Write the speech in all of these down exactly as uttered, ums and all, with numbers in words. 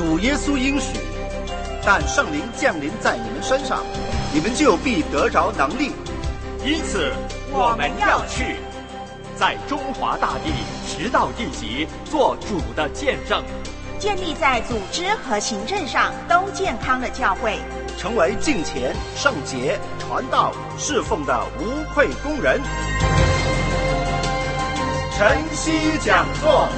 主耶稣应许，但圣灵降临在你们身上，你们就必得着能力。 因此我们要去，在中华大地直到地极，做主的见证， 建立在组织和行政上都健康的教会， 成为敬虔、圣洁、传道、侍奉的无愧工人。晨曦讲座。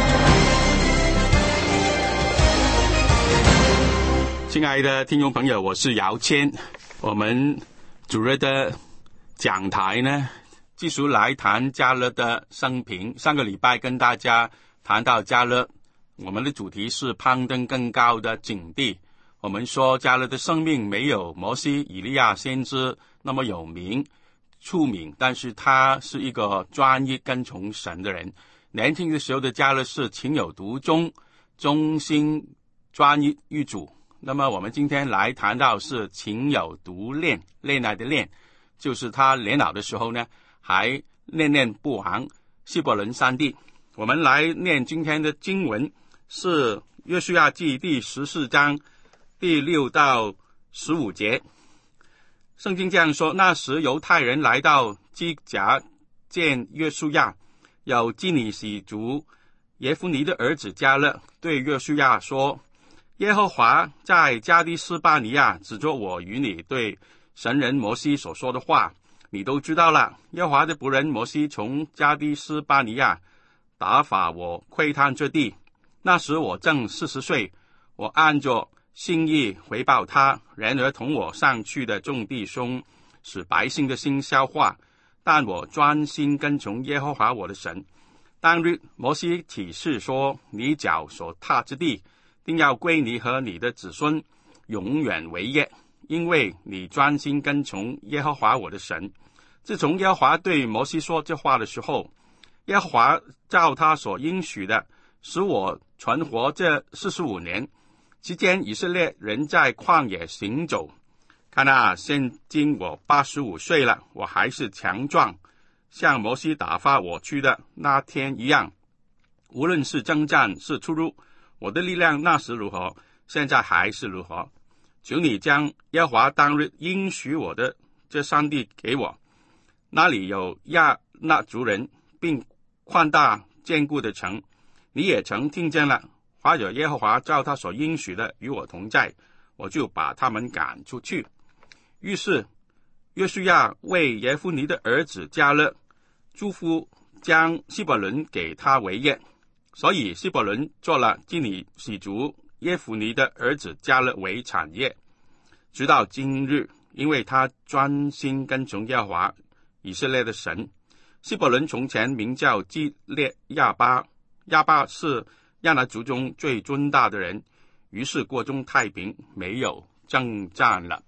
亲爱的听众朋友，我是姚谦。我们主日的讲台呢，继续来谈迦勒的生平。上个礼拜跟大家谈到迦勒，我们的主题是攀登更高的境地。我们说迦勒的生命没有摩西、以利亚先知那么有名出名，但是他是一个专一跟从神的人。年轻的时候的迦勒是情有独钟，忠心专一于主。那么我们今天来谈到是情有独恋，恋爱的恋，就是他年老的时候呢，还念念不忘希伯伦山地。我们来念今天的经文，是约书亚记第十四章第六到十五节。圣经这样说：那时犹太人来到基甲见约书亚，有基尼喜族耶孚尼的儿子迦勒对约书亚说，耶和华在加低斯巴尼亚指着我与你对神人摩西所说的话，你都知道了。耶和华的仆人摩西从加低斯巴尼亚打发我窥探这地，那时我正四十岁，我按着心意回报他。然而同我上去的众弟兄使百姓的心消化，但我专心跟从耶和华我的神。当日摩西起誓说，你脚所踏之地定要归你和你的子孙永远为业，因为你专心跟从耶和华我的神。自从耶和华对摩西说这话的时候，耶和华照他所应许的使我存活这四十五年，期间以色列人在旷野行走。看啊，现今我八十五岁了，我还是强壮，像摩西打发我去的那天一样。无论是征战是出入，我的力量那时如何，现在还是如何。求你将耶和华当日应许我的这山地给我，那里有亚衲族人，并宽大坚固的城。你也曾听见了，或者耶和华照他所应许的与我同在，我就把他们赶出去。于是约书亚为耶孚尼的儿子迦勒祝福，将希伯伦给他为业，所以希伯伦做了基尼喜族耶孚尼的儿子迦勒为产业，直到今日，因为他专心跟从耶和华以色列的神。希伯伦从前名叫基列亚巴，亚巴是亚衲族中最尊大的人，于是国中太平，没有征战了。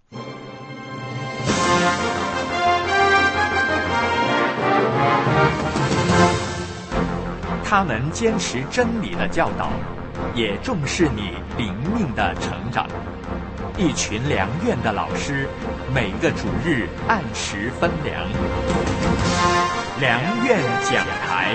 他们坚持真理的教导，也重视你灵命的成长。一群良院的老师，每个主日按时分粮。良院讲台。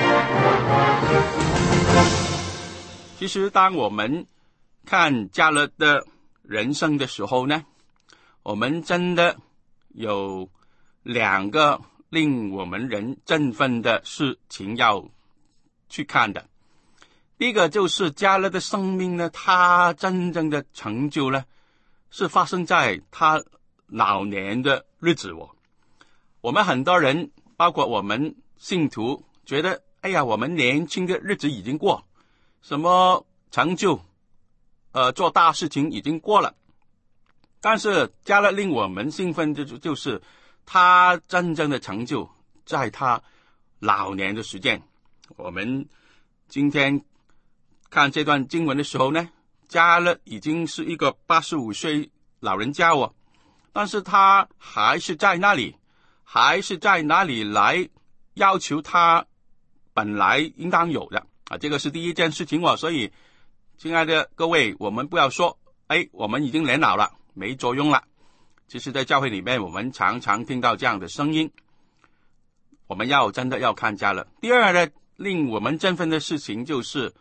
其实当我们看迦勒的人生的时候呢，我们真的有两个令我们人振奋的事情要去看的。第一个就是迦勒的生命呢，他真正的成就呢，是发生在他老年的日子哦。我们很多人，包括我们信徒，觉得哎呀，我们年轻的日子已经过，什么成就呃，做大事情已经过了。但是迦勒令我们兴奋的就是他真正的成就在他老年的时间。我们今天看这段经文的时候呢，迦勒已经是一个八十五岁老人家哦，但是他还是在那里，还是在那里来要求他本来应当有的啊，这个是第一件事情哦。所以亲爱的各位，我们不要说哎，我们已经年老了，没作用了。其实在教会里面我们常常听到这样的声音，我们要真的要看迦勒。第二呢，令我们振奋的事情就是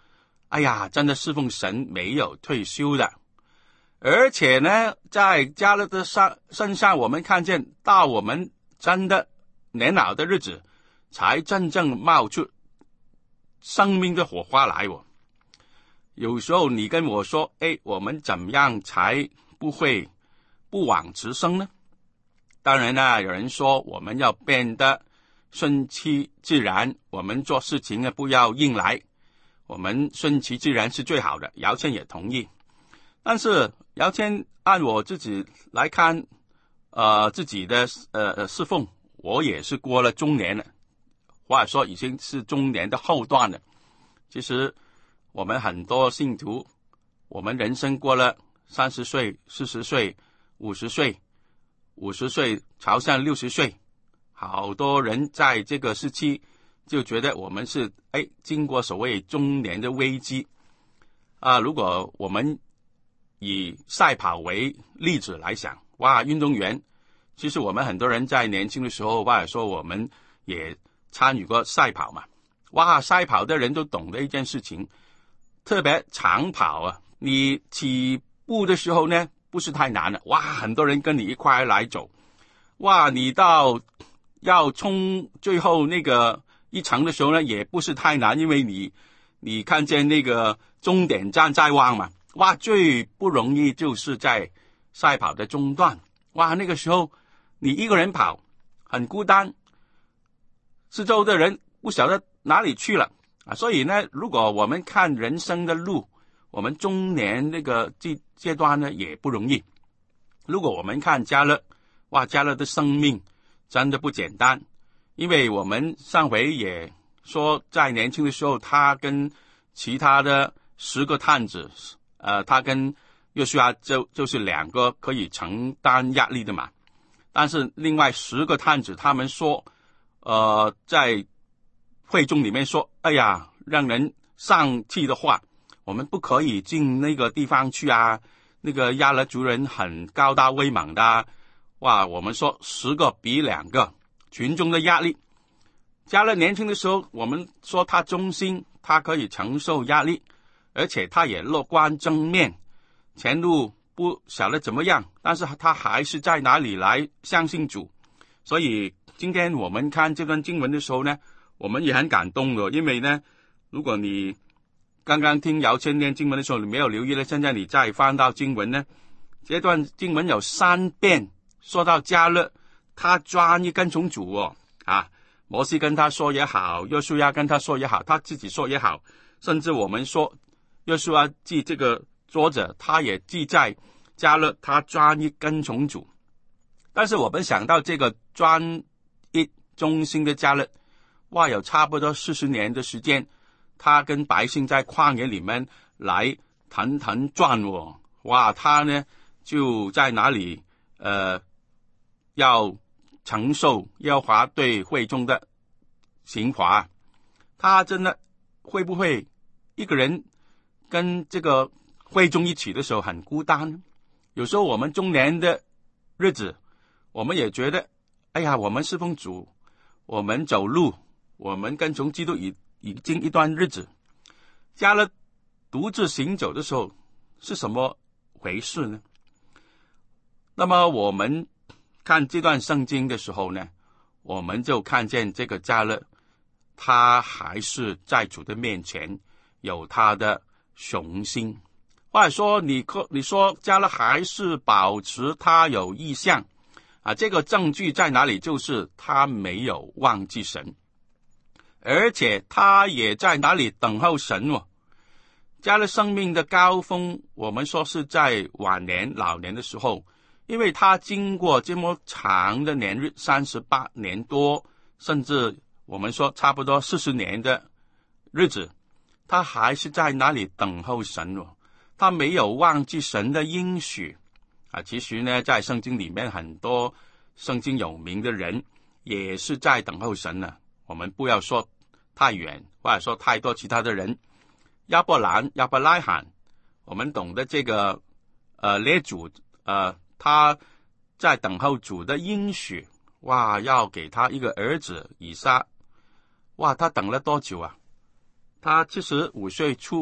哎呀，真的侍奉神没有退休的。而且呢，在加勒的身上，我们看见到我们真的年老的日子，才真正冒出生命的火花来哦。有时候你跟我说，哎，我们怎么样才不会不枉此生呢？当然啦，有人说我们要变得顺其自然，我们做事情呢不要硬来，我们顺其自然是最好的。姚谦也同意，但是姚谦按我自己来看，呃，自己的呃侍奉，我也是过了中年了，或者说已经是中年的后段了。其实我们很多信徒，我们人生过了三十岁、四十岁、五十岁，五十岁朝向六十岁，好多人在这个时期就觉得我们是哎经过所谓中年的危机啊。如果我们以赛跑为例子来想，哇，运动员，其实我们很多人在年轻的时候，或者说我们也参与过赛跑嘛，哇，赛跑的人都懂得一件事情，特别长跑啊，你起步的时候呢不是太难了，哇，很多人跟你一块来走，哇，你到要冲最后那个一程的时候呢，也不是太难，因为你你看见那个终点站在望嘛，哇，最不容易就是在赛跑的中段，哇，那个时候你一个人跑很孤单，四周的人不晓得哪里去了啊。所以呢，如果我们看人生的路，我们中年那个阶阶段呢也不容易。如果我们看加勒，哇，加勒的生命真的不简单，因为我们上回也说，在年轻的时候，他跟其他的十个探子，呃，他跟约书亚就就是两个可以承担压力的嘛。但是另外十个探子，他们说，呃，在会众里面说，哎呀，让人丧气的话，我们不可以进那个地方去啊，那个亚勒族人很高大威猛的啊。哇，我们说十个比两个，群众的压力。加勒年轻的时候，我们说他忠心，他可以承受压力，而且他也乐观正面，前路不晓得怎么样，但是他还是在哪里来相信主。所以今天我们看这段经文的时候呢，我们也很感动的，因为呢，如果你刚刚听姚谦念经文的时候，你没有留意了，现在你再翻到经文呢，这段经文有三遍说到加勒，他专一跟从主哦，啊，摩西跟他说也好，约书亚跟他说也好，他自己说也好，甚至我们说约书亚记这个作者，他也记在加勒他专一跟从主。但是我们想到这个专一忠心的加勒，哇，有差不多四十年的时间，他跟百姓在旷野里面来团团转哦，哇，他呢就在哪里呃要承受耶和华对会众的刑罚，他真的会不会一个人跟这个会众一起的时候很孤单呢？有时候我们中年的日子，我们也觉得，哎呀，我们侍奉主，我们走路，我们跟从基督已已经一段日子，加勒独自行走的时候是什么回事呢？那么我们看这段圣经的时候呢，我们就看见这个加勒，他还是在主的面前有他的雄心，或者说你你说加勒还是保持他有意向啊，这个证据在哪里？就是他没有忘记神，而且他也在哪里等候神哦。加勒生命的高峰，我们说是在晚年老年的时候，因为他经过这么长的年日，三十八年多，甚至我们说差不多四十年的日子，他还是在那里等候神哦，他没有忘记神的应许啊。其实呢，在圣经里面很多圣经有名的人也是在等候神呢。我们不要说太远，或者说太多其他的人，亚伯兰、亚伯拉罕，我们懂得这个呃列祖呃。他在等候主的应许，哇，要给他一个儿子以撒，哇，他等了多久啊？他七十五岁出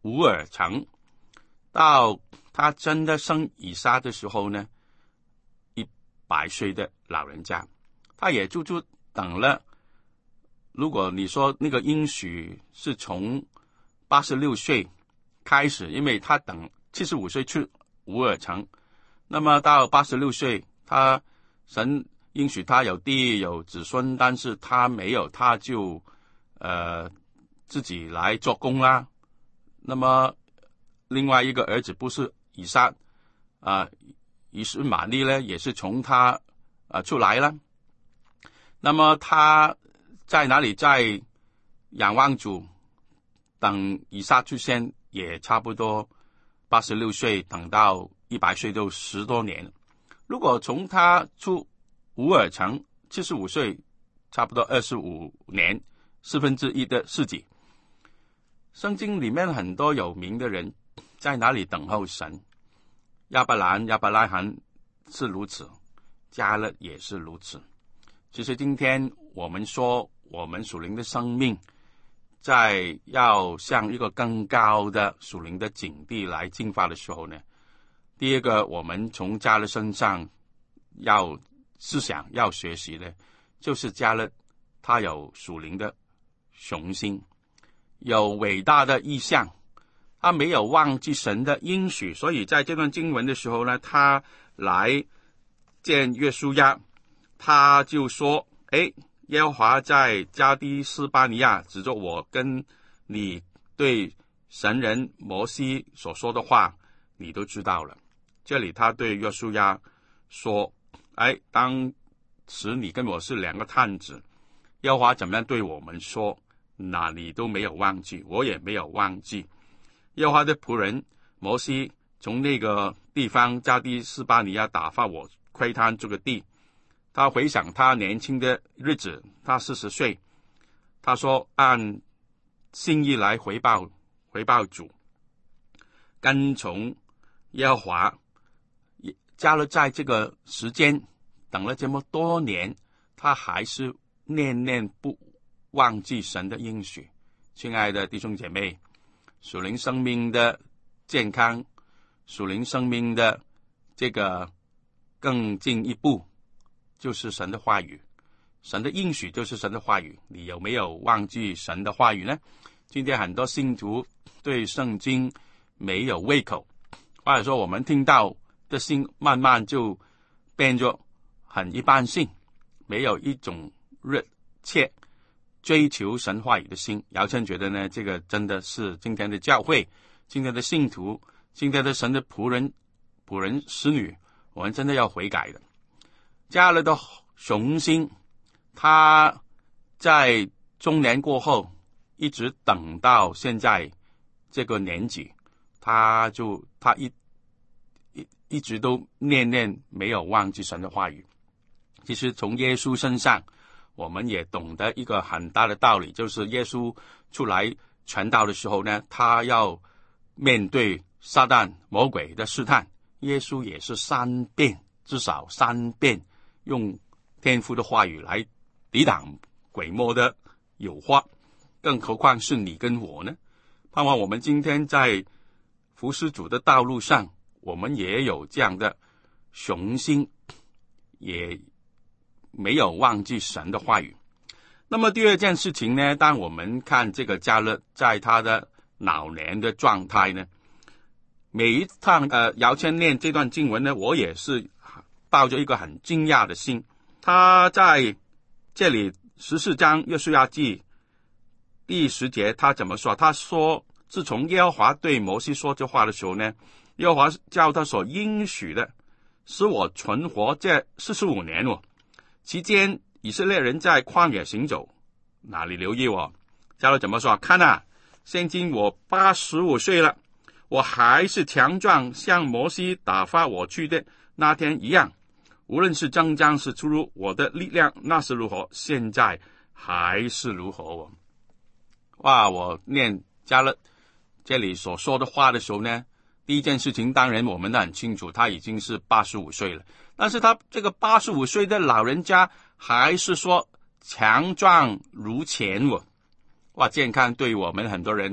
乌尔城，到他真的生以撒的时候呢，一百岁的老人家，他也足足等了。如果你说那个应许是从八十六岁开始，因为他等七十五岁去乌尔城，那么到八十六岁，他神应许他有地有子孙，但是他没有，他就呃自己来做工啦。那么另外一个儿子不是以撒啊，以实玛利呢，也是从他啊、呃、出来了。那么他在哪里？在仰望主，等以撒出现，也差不多八十六岁，等到一百岁都十多年。如果从他出乌尔城七十五岁，差不多二十五年，四分之一的世纪。圣经里面很多有名的人在哪里等候神？亚伯兰、亚伯拉罕是如此，迦勒也是如此。其实今天我们说我们属灵的生命在要向一个更高的属灵的境地来进发的时候呢，第一个我们从迦勒身上要思想要学习的，就是迦勒他有属灵的雄心，有伟大的意向，他没有忘记神的应许，所以在这段经文的时候呢，他来见约书亚，他就说：诶，耶和华在加低斯巴尼亚指着我跟你对神人摩西所说的话，你都知道了。这里他对约书亚说：哎，当时你跟我是两个探子，耶和华怎么样对我们说，那你都没有忘记，我也没有忘记。耶和华的仆人摩西从那个地方加低斯巴尼亚打发我窥探这个地，他回想他年轻的日子，他四十岁，他说按心意来回报回报主，跟从耶和华。加勒在这个时间等了这么多年，他还是念念不忘记神的应许。亲爱的弟兄姐妹，属灵生命的健康，属灵生命的这个更进一步，就是神的话语，神的应许就是神的话语。你有没有忘记神的话语呢？今天很多信徒对圣经没有胃口，或者说我们听到的心慢慢就变作很一般性，没有一种热切追求神话语的心。姚谦觉得呢，这个真的是今天的教会，今天的信徒，今天的神的仆人仆人使女，我们真的要悔改的。加勒的雄心，他在中年过后一直等到现在这个年纪，他就他一一一直都念念没有忘记神的话语。其实从耶稣身上我们也懂得一个很大的道理，就是耶稣出来传道的时候呢，他要面对撒旦魔鬼的试探，耶稣也是三遍，至少三遍用天父的话语来抵挡鬼魔的诱惑，更何况是你跟我呢？盼望我们今天在服侍主的道路上，我们也有这样的雄心，也没有忘记神的话语。那么第二件事情呢，当我们看这个加勒在他的老年的状态呢，每一趟呃姚谦念这段经文呢，我也是抱着一个很惊讶的心。他在这里十四章约书亚记第十节他怎么说？他说自从耶和华对摩西说这话的时候呢，耶和华叫他所应许的使我存活这四十五年哦，期间以色列人在旷野行走，哪里留意我？加勒怎么说？看啊，现今我八十五岁了，我还是强壮，像摩西打发我去的那天一样。无论是征战是出入，我的力量那是如何，现在还是如何哦。哇！我念加勒这里所说的话的时候呢，第一件事情当然我们都很清楚，他已经是八十五岁了，但是他这个八十五岁的老人家还是说强壮如前哦。哇，健康对我们很多人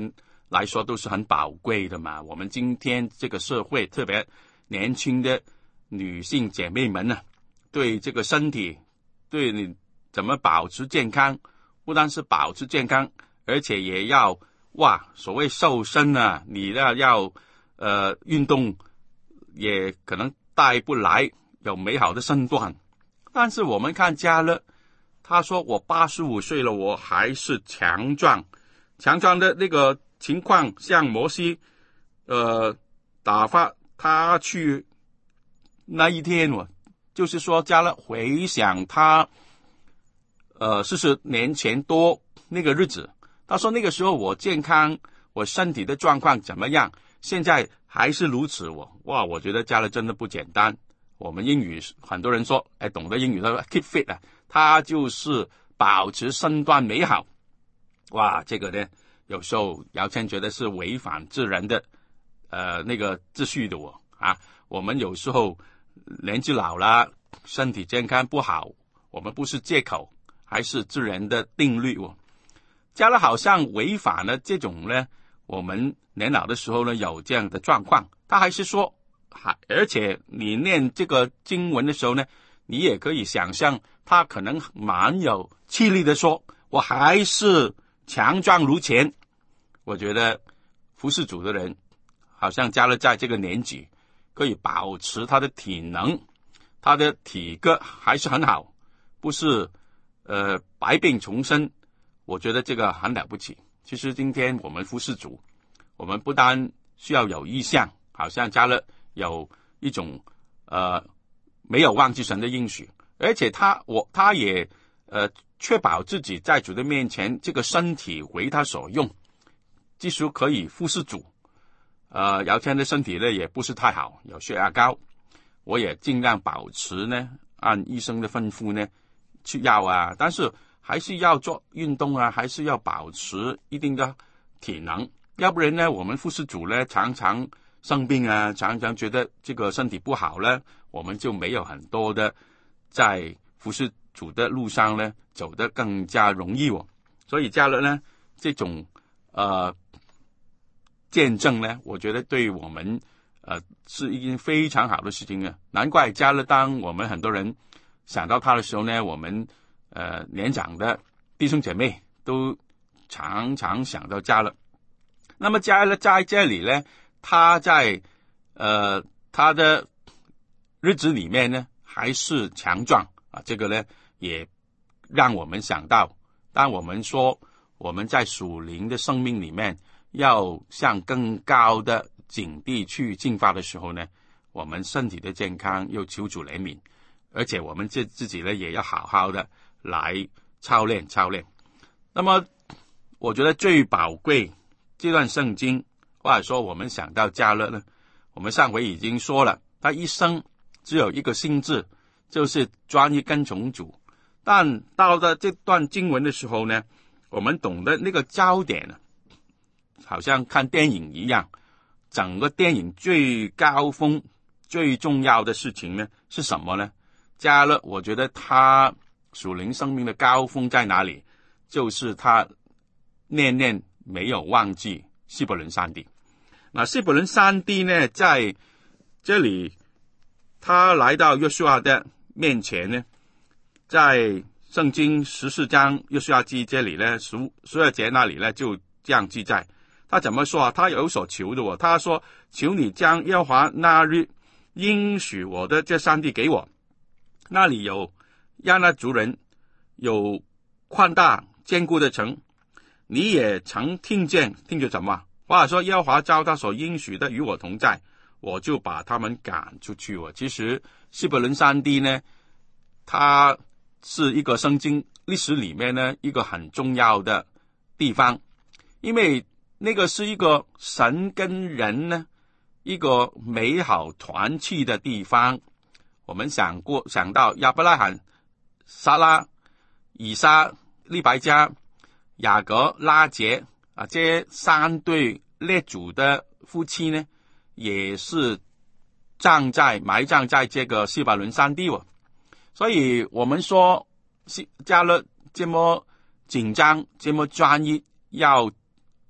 来说都是很宝贵的嘛。我们今天这个社会，特别年轻的女性姐妹们呢，对这个身体，对你怎么保持健康，不单是保持健康，而且也要哇，所谓瘦身啊，你要要呃运动，也可能带不来有美好的身段。但是我们看嘉乐，他说我八十五岁了，我还是强壮，强壮的那个情况，像摩西，呃，打发他去那一天，我就是说嘉乐回想他，呃，四十年前多那个日子，他说那个时候我健康，我身体的状况怎么样？现在还是如此，我哇，我觉得嘉乐真的不简单。我们英语很多人说，哎，懂得英语他说 keep fit 啊，他就是保持身段美好。哇，这个呢，有时候姚谦觉得是违反自然的，呃，那个秩序的我啊。我们有时候年纪老了，身体健康不好，我们不是借口，还是自然的定律哦。嘉乐好像违反了这种呢，我们年老的时候呢有这样的状况，他还是说。而且你念这个经文的时候呢，你也可以想象他可能蛮有气力的说，我还是强壮如前。我觉得服侍主的人好像嘉乐在这个年纪可以保持他的体能，他的体格还是很好，不是呃百病丛生。我觉得这个很了不起。其实今天我们服侍主，我们不单需要有意向，好像嘉乐有一种呃没有忘记神的应许，而且他我他也呃确保自己在主的面前这个身体为他所用，即使可以服侍主。呃，姚谦的身体呢也不是太好，有血压高，我也尽量保持呢，按医生的吩咐呢吃药啊，但是还是要做运动啊，还是要保持一定的体能，要不然呢，我们服侍主呢常常生病啊，常常觉得这个身体不好了，我们就没有很多的在服侍主的路上呢走得更加容易哦。所以嘉乐呢这种呃见证呢，我觉得对我们呃是一件非常好的事情啊。难怪嘉乐当我们很多人想到他的时候呢，我们呃年长的弟兄姐妹都常常想到嘉乐。那么嘉乐在这里呢，他在呃他的日子里面呢还是强壮啊，这个呢也让我们想到，当我们说我们在属灵的生命里面要向更高的境地去进发的时候呢，我们身体的健康又求主怜悯，而且我们自自己呢也要好好的来操练操练。那么我觉得最宝贵这段圣经，或者说我们想到嘉乐呢，我们上回已经说了，他一生只有一个心志，就是专一跟从主。但到了这段经文的时候呢，我们懂得那个焦点呢，好像看电影一样，整个电影最高峰最重要的事情呢是什么呢？嘉乐我觉得他属灵生命的高峰在哪里，就是他念念没有忘记希伯伦山地。那希伯伦山地呢，在这里他来到约书亚的面前呢，在圣经十四章约书亚记这里呢，十十二节那里呢就这样记载。他怎么说啊？他有所求的哦，他说：求你将耶和华那日应许我的这山地给我，那里有亚那族人，有宽大坚固的城。你也曾听见，听见什么？或者说耶和华照他所应许的与我同在，我就把他们赶出去哦。其实希伯伦山地呢，它是一个圣经历史里面呢一个很重要的地方，因为那个是一个神跟人呢一个美好团契的地方。我们想过想到亚伯拉罕、撒拉、以撒、利百加、雅各、拉结啊，这三对列祖的夫妻呢，也是葬在埋葬在这个希伯伦山地哦。所以我们说嘉乐这么紧张这么专一，要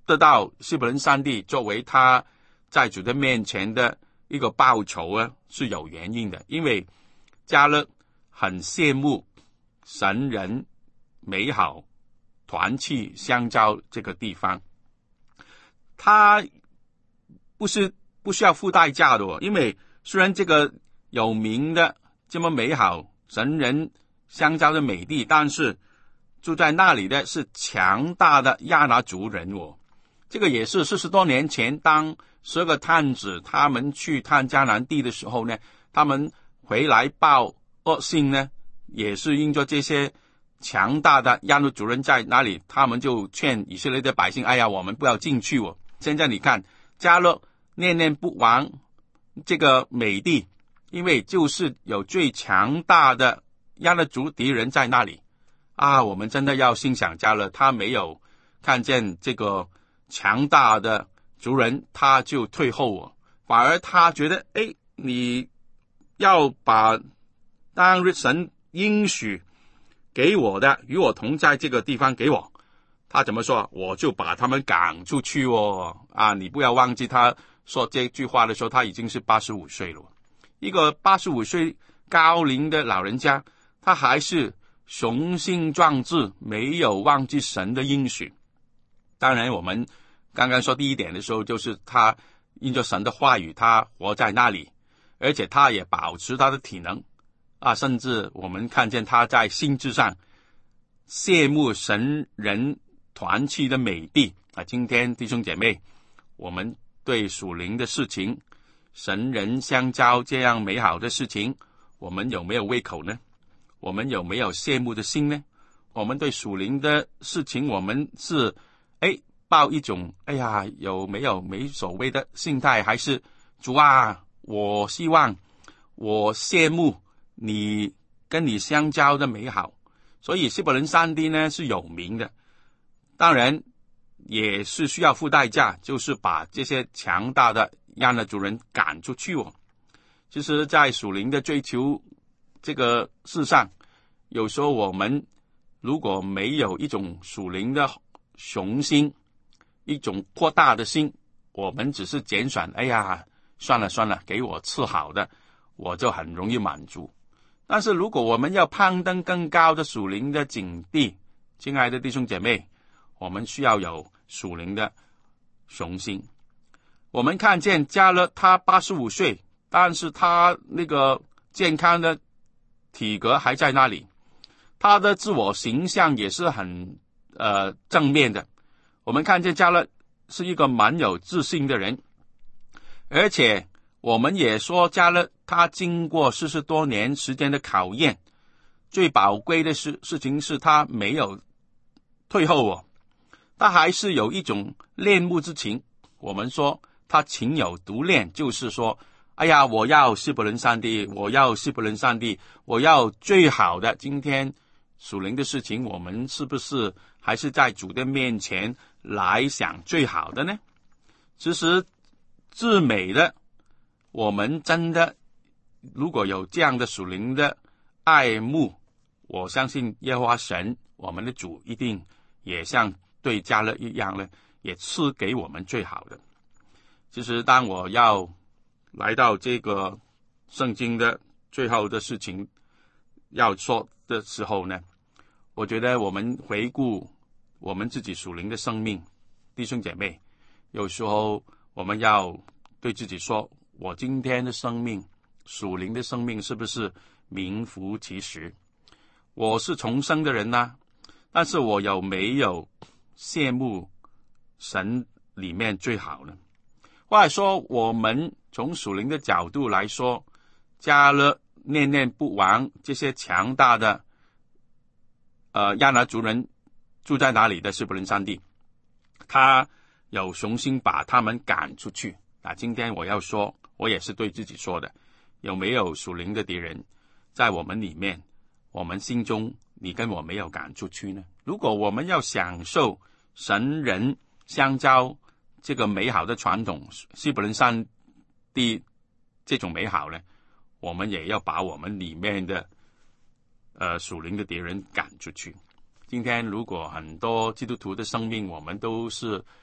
得到希伯伦山地作为他在主的面前的一个报酬啊，是有原因的。因为迦勒很羡慕神人美好团契相交这个地方，他不是不需要付代价的哦，因为虽然这个有名的这么美好神人相交的美地，但是住在那里的是强大的亚拿族人哦。这个也是四十多年前，当十二个探子他们去探迦南地的时候呢，他们回来报恶信呢，也是因着这些强大的亚拿族人在那里，他们就劝以色列的百姓，哎呀，我们不要进去哦。现在你看迦勒念念不忘这个美地，因为就是有最强大的亚拿族敌人在那里啊，我们真的要欣赏迦勒，他没有看见这个强大的族人他就退后哦，反而他觉得，哎，你要把当日神应许给我的与我同在这个地方给我，他怎么说？我就把他们赶出去哦。啊，你不要忘记他说这句话的时候他已经是八十五岁了，一个八十五岁高龄的老人家，他还是雄心壮志，没有忘记神的应许。当然我们刚刚说第一点的时候，就是他因着神的话语他活在那里，而且他也保持他的体能啊，甚至我们看见他在心智上羡慕神人团契的美地啊。今天弟兄姐妹，我们对属灵的事情，神人相交这样美好的事情，我们有没有胃口呢？我们有没有羡慕的心呢？我们对属灵的事情，我们是哎抱一种哎呀有没有没所谓的心态，还是主啊，我希望我羡慕你跟你相交的美好。所以希伯伦山地呢是有名的，当然也是需要付代价，就是把这些强大的亚拿族人赶出去哦。其实在属灵的追求这个事上，有时候我们如果没有一种属灵的雄心，一种扩大的心，我们只是拣选，哎呀算了算了，给我吃好的，我就很容易满足。但是如果我们要攀登更高的属灵的境地，亲爱的弟兄姐妹，我们需要有属灵的雄心。我们看见迦勒他八十五岁，但是他那个健康的体格还在那里，他的自我形象也是很呃正面的。我们看见迦勒是一个蛮有自信的人，而且我们也说迦勒他经过四十多年时间的考验，最宝贵的事事情是他没有退后哦，他还是有一种恋慕之情。我们说他情有独恋，就是说哎呀，我要希伯伦山地，我要希伯伦山地，我要最好的。今天属灵的事情，我们是不是还是在主的面前来想最好的呢？其实至美的，我们真的如果有这样的属灵的爱慕，我相信耶和华神我们的主一定也像对迦勒一样呢，也赐给我们最好的。其实当我要来到这个圣经的最后的事情要说的时候呢，我觉得我们回顾我们自己属灵的生命，弟兄姐妹，有时候我们要对自己说，我今天的生命，属灵的生命是不是名副其实？我是重生的人啊，但是我有没有羡慕神里面最好呢？或者说我们从属灵的角度来说，迦勒念念不忘这些强大的呃亚拿族人住在哪里的希伯伦山地，他有雄心把他们赶出去。那今天我要说，我也是对自己说的，有没有属灵的敌人在我们里面，我们心中你跟我没有赶出去呢？如果我们要享受神人相交这个美好的传统，希伯伦山地这种美好呢，我们也要把我们里面的呃属灵的敌人赶出去。今天如果很多基督徒的生命，我们都是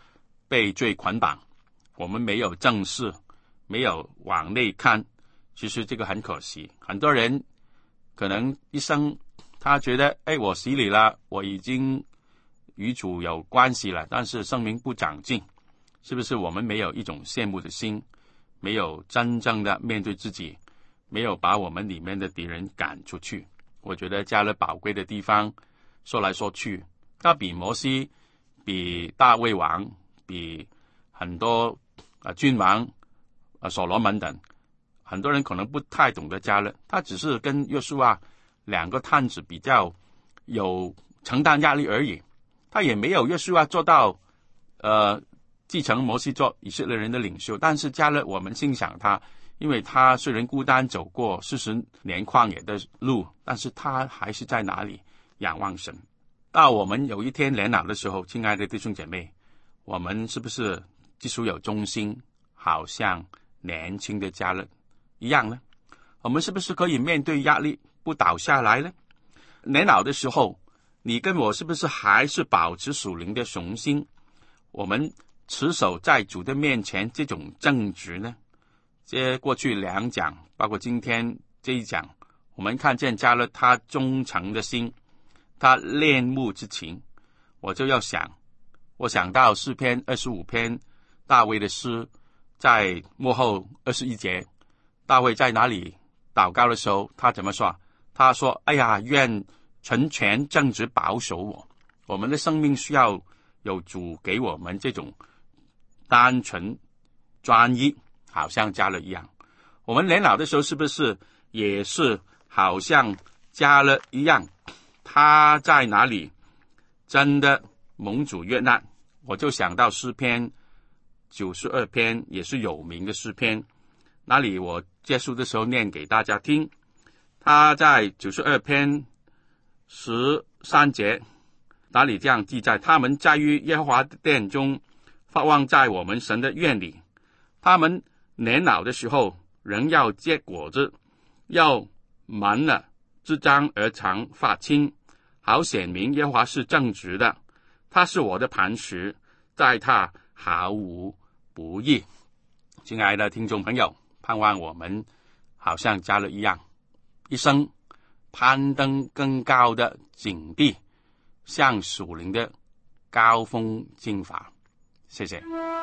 被罪捆绑，我们没有正视，没有往内看，其实这个很可惜。很多人可能一生他觉得，哎，我洗礼了，我已经与主有关系了，但是生命不长进，是不是我们没有一种羡慕的心，没有真正的面对自己，没有把我们里面的敌人赶出去？我觉得加勒宝贵的地方，说来说去，他比摩西，比大卫王，比很多啊君王啊所罗门等，很多人可能不太懂得加勒，他只是跟约书亚两个探子比较有承担压力而已，他也没有约书亚做到呃继承摩西做以色列人的领袖。但是加勒我们欣赏他，因为他虽然孤单走过四十年旷野的路，但是他还是在哪里仰望神。到我们有一天年老的时候，亲爱的弟兄姐妹，我们是不是基础有忠心，好像年轻的加勒一样呢？我们是不是可以面对压力不倒下来呢？年老的时候，你跟我是不是还是保持属灵的雄心？我们持守在主的面前这种正直呢？这过去两讲，包括今天这一讲，我们看见加勒他忠诚的心，他恋慕之情。我就要想，我想到诗篇二十五篇大卫的诗，在末后二十一节，大卫在哪里祷告的时候，他怎么说？他说，哎呀，愿纯全正直保守我。我们的生命需要有主给我们这种单纯专一，好像加勒一样。我们年老的时候是不是也是好像加勒一样？他在哪里真的蒙主悦纳？我就想到诗篇九十二篇，也是有名的诗篇，那里我结束的时候念给大家听。他在九十二篇十三节，那里这样记载：他们在于耶和华的殿中，发望在我们神的院里。他们年老的时候，仍要结果子，要满了枝张而长发青，好显明耶和华是正直的。他是我的磐石，在他毫无不义。亲爱的听众朋友，盼望我们好像加勒一样，一生攀登更高的境地，向属灵的高峰进发。谢谢。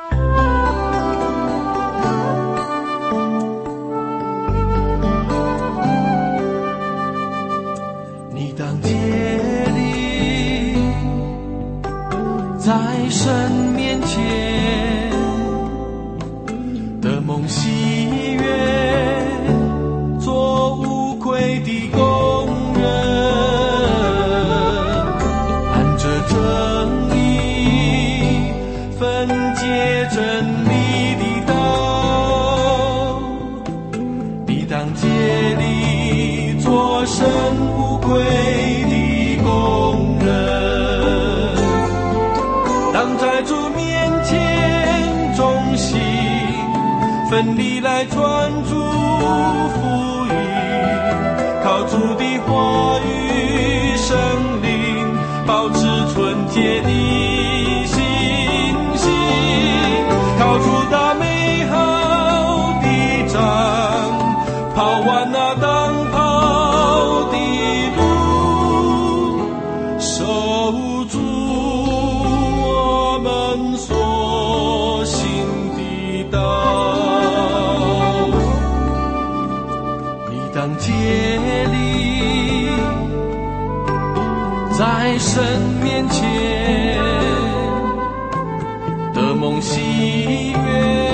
你当竭力在神面前的梦喜悦，做无愧的工人，按着正义分解真理的道。你当竭力做神无愧的工人，当在主面前忠心奋力来传主福音，靠主的话语生灵，保持纯洁的信心，靠主打美好的仗，跑完那当跑的路，守住我们所行的道。你当竭力在神面前的梦喜悦，